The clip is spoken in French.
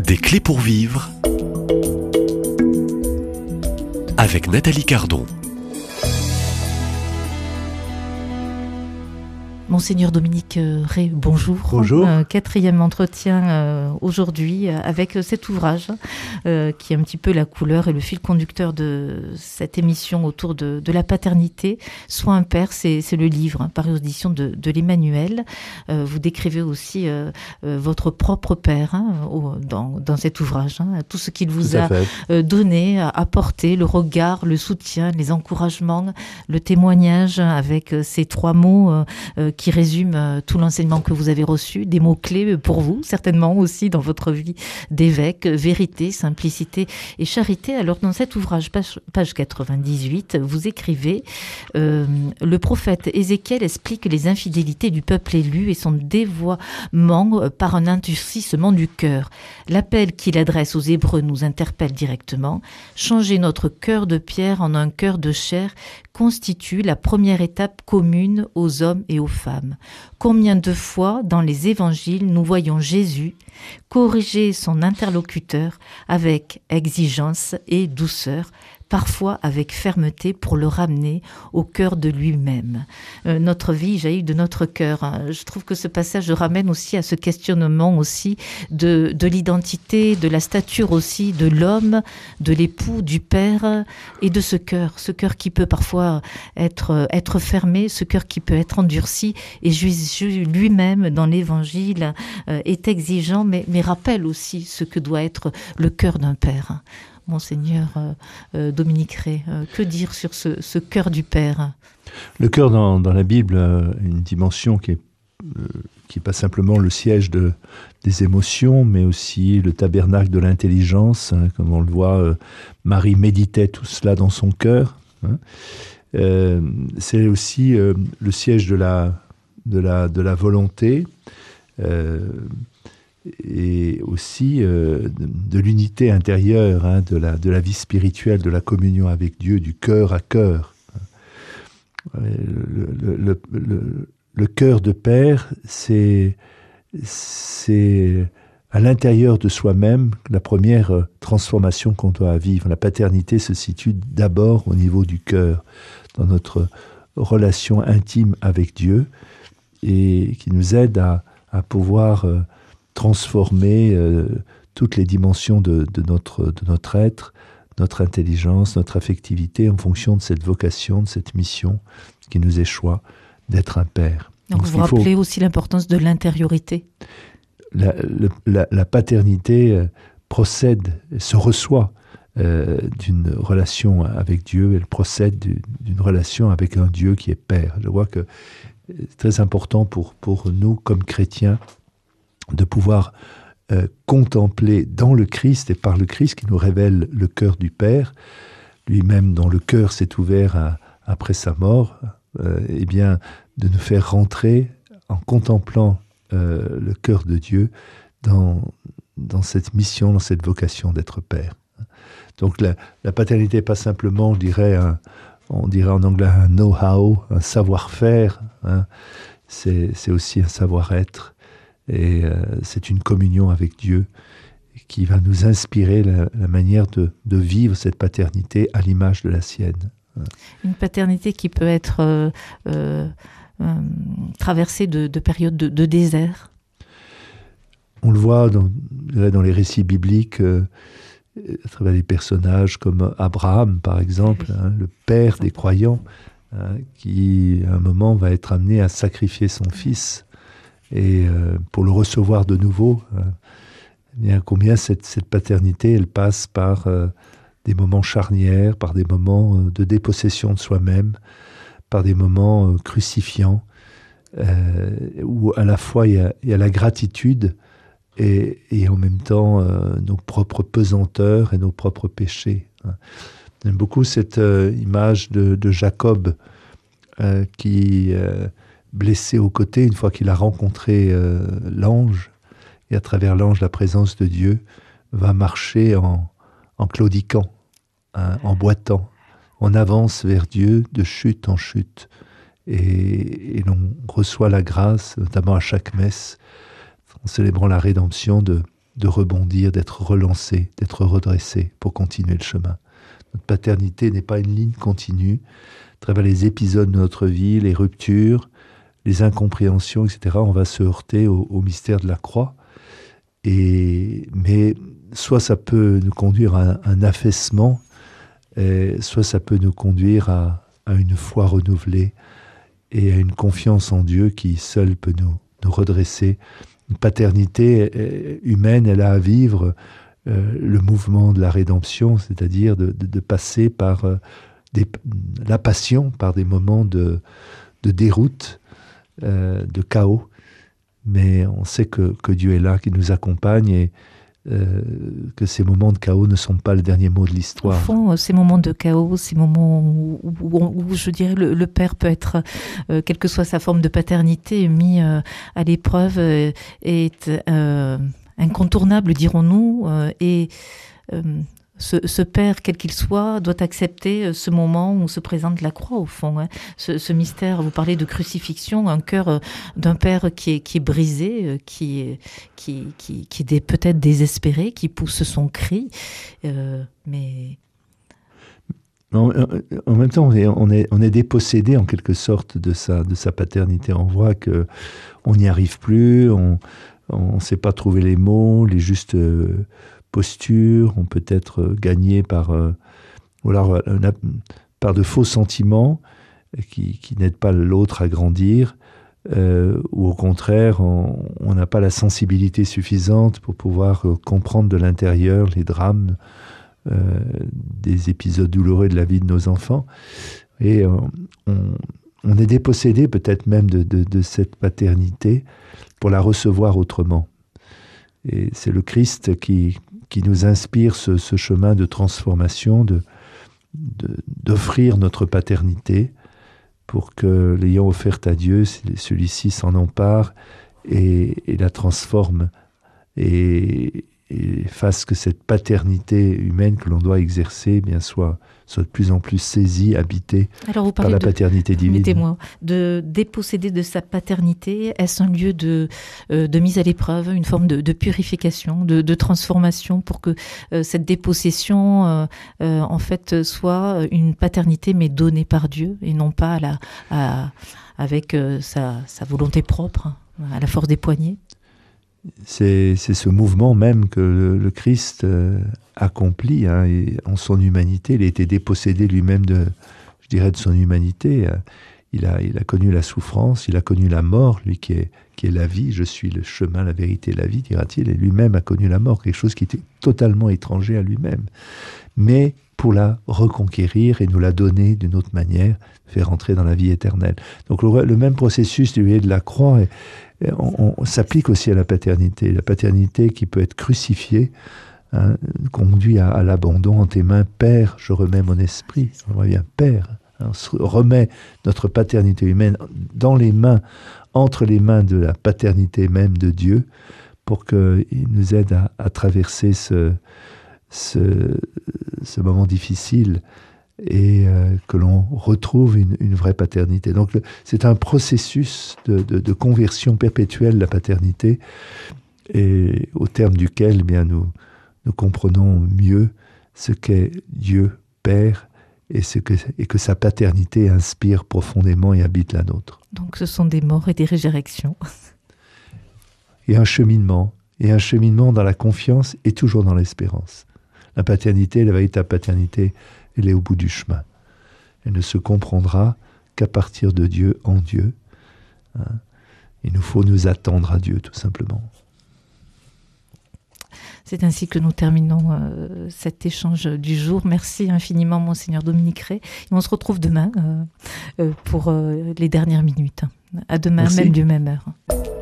Des clés pour vivre avec Nathalie Cardon. Monseigneur Dominique Rey, bonjour. Bonjour. Quatrième entretien aujourd'hui avec cet ouvrage qui est un petit peu la couleur et le fil conducteur de cette émission autour de la paternité. Sois un père, c'est le livre paru aux éditions de l'Emmanuel. Vous décrivez aussi votre propre père dans cet ouvrage. Tout ce qu'il vous a donné, apporté, le regard, le soutien, les encouragements, le témoignage avec ces trois mots qui résume tout l'enseignement que vous avez reçu, des mots-clés pour vous, certainement aussi dans votre vie d'évêque, vérité, simplicité et charité. Alors dans cet ouvrage, page 98, vous écrivez le prophète Ézéchiel explique les infidélités du peuple élu et son dévoiement par un endurcissement du cœur. L'appel qu'il adresse aux Hébreux nous interpelle directement. Changer notre cœur de pierre en un cœur de chair constitue la première étape commune aux hommes et aux femmes. Combien de fois dans les évangiles nous voyons Jésus corriger son interlocuteur avec exigence et douceur, parfois avec fermeté pour le ramener au cœur de lui-même. Notre vie jaillit de notre cœur. Je trouve que ce passage ramène aussi à ce questionnement aussi de l'identité, de la stature aussi de l'homme, de l'époux, du père et de ce cœur qui peut parfois être fermé, ce cœur qui peut être endurci. Et Jésus lui-même dans l'évangile est exigeant mais rappelle aussi ce que doit être le cœur d'un père. Monseigneur Dominique Rey, que dire sur ce cœur du Père ? Le cœur dans la Bible a une dimension qui est pas simplement le siège des émotions, mais aussi le tabernacle de l'intelligence. Comme on le voit, Marie méditait tout cela dans son cœur. C'est aussi le siège de la volonté. Et aussi de l'unité intérieure, de la vie spirituelle, de la communion avec Dieu, du cœur à cœur. Le cœur de père, c'est à l'intérieur de soi-même la première transformation qu'on doit vivre. La paternité se situe d'abord au niveau du cœur, dans notre relation intime avec Dieu, et qui nous aide à pouvoir transformer toutes les dimensions de notre être, notre intelligence, notre affectivité en fonction de cette vocation, de cette mission qui nous échoit d'être un père. Donc vous rappelez aussi l'importance de l'intériorité. La paternité se reçoit d'une relation avec Dieu, elle procède d'une relation avec un Dieu qui est Père. Je vois que c'est très important pour nous comme chrétiens de pouvoir contempler dans le Christ et par le Christ qui nous révèle le cœur du Père, lui-même dont le cœur s'est ouvert après sa mort, et bien de nous faire rentrer en contemplant le cœur de Dieu dans cette mission, dans cette vocation d'être Père. Donc la paternité n'est pas simplement, on dirait en anglais un know-how, un savoir-faire, c'est aussi un savoir-être. Et c'est une communion avec Dieu qui va nous inspirer la manière de vivre cette paternité à l'image de la sienne. Une paternité qui peut être traversée de périodes de désert. On le voit dans les récits bibliques, à travers des personnages comme Abraham, par exemple, le père des croyants, qui à un moment va être amené à sacrifier son fils. Et pour le recevoir de nouveau, bien combien cette paternité, elle passe par des moments charnières, par des moments de dépossession de soi-même, par des moments crucifiants, où à la fois il y a la gratitude et en même temps nos propres pesanteurs et nos propres péchés. J'aime beaucoup cette image de Jacob qui... blessé au côté, une fois qu'il a rencontré l'ange, et à travers l'ange, la présence de Dieu, va marcher en claudiquant, en boitant. On avance vers Dieu de chute en chute, et l'on reçoit la grâce, notamment à chaque messe, en célébrant la rédemption, de de rebondir, d'être relancé, d'être redressé pour continuer le chemin. Notre paternité n'est pas une ligne continue. À travers les épisodes de notre vie, les ruptures, les incompréhensions, etc., on va se heurter au mystère de la croix. Mais soit ça peut nous conduire à un affaissement, soit ça peut nous conduire à une foi renouvelée et à une confiance en Dieu qui seul peut nous redresser. Une paternité humaine, elle a à vivre le mouvement de la rédemption, c'est-à-dire de passer par la passion, par des moments de déroute, de chaos. Mais on sait que Dieu est là, qu'il nous accompagne et que ces moments de chaos ne sont pas le dernier mot de l'histoire. Au fond, ces moments de chaos, ces moments où je dirais le père peut être, quelle que soit sa forme de paternité, mis à l'épreuve, est incontournable, dirons-nous, et ce père, quel qu'il soit, doit accepter ce moment où se présente la croix, au fond. Hein. Ce mystère, vous parlez de crucifixion, un cœur d'un père qui est brisé, qui est peut-être désespéré, qui pousse son cri, mais... En même temps, on est dépossédé en quelque sorte de sa paternité. On voit qu'on n'y arrive plus, on ne sait pas trouver les mots, les justes... posture, on peut être gagné par de faux sentiments qui n'aident pas l'autre à grandir, ou au contraire, on n'a pas la sensibilité suffisante pour pouvoir comprendre de l'intérieur les drames des épisodes douloureux de la vie de nos enfants. Et on est dépossédé peut-être même de cette paternité pour la recevoir autrement. Et c'est le Christ qui nous inspire ce chemin de transformation, d'offrir notre paternité pour que, l'ayant offerte à Dieu, celui-ci s'en empare et la transforme et fasse que cette paternité humaine que l'on doit exercer eh bien, soit de plus en plus saisie, habitée par la paternité divine. Permettez-moi, de déposséder de sa paternité, est-ce un lieu de mise à l'épreuve, une forme de purification, de transformation pour que cette dépossession en fait soit une paternité mais donnée par Dieu et non pas avec sa volonté propre, à la force des poignets? C'est ce mouvement même que le Christ accomplit et en son humanité. Il a été dépossédé lui-même de son humanité. Il a connu la souffrance, il a connu la mort, lui qui est la vie. Je suis le chemin, la vérité et la vie, dira-t-il. Et lui-même a connu la mort, quelque chose qui était totalement étranger à lui-même. Mais pour la reconquérir et nous la donner d'une autre manière, faire entrer dans la vie éternelle. Donc le même processus de la croix on s'applique aussi à la paternité. La paternité qui peut être crucifiée conduit à l'abandon. En tes mains, Père, je remets mon esprit. On voit bien, Père. On remet notre paternité humaine entre les mains de la paternité même de Dieu pour qu'il nous aide à traverser ce moment difficile et que l'on retrouve une vraie paternité. Donc c'est un processus de conversion perpétuelle de la paternité et au terme duquel eh bien, nous comprenons mieux ce qu'est Dieu Père et que sa paternité inspire profondément et habite la nôtre. Donc ce sont des morts et des résurrections. Et un cheminement dans la confiance et toujours dans l'espérance. La paternité, la véritable paternité, elle est au bout du chemin. Elle ne se comprendra qu'à partir de Dieu, en Dieu. Il nous faut nous attendre à Dieu, tout simplement. C'est ainsi que nous terminons cet échange du jour. Merci infiniment, Monseigneur Dominique Rey. Et on se retrouve demain pour les dernières minutes. À demain, Merci. Même lieu, même heure.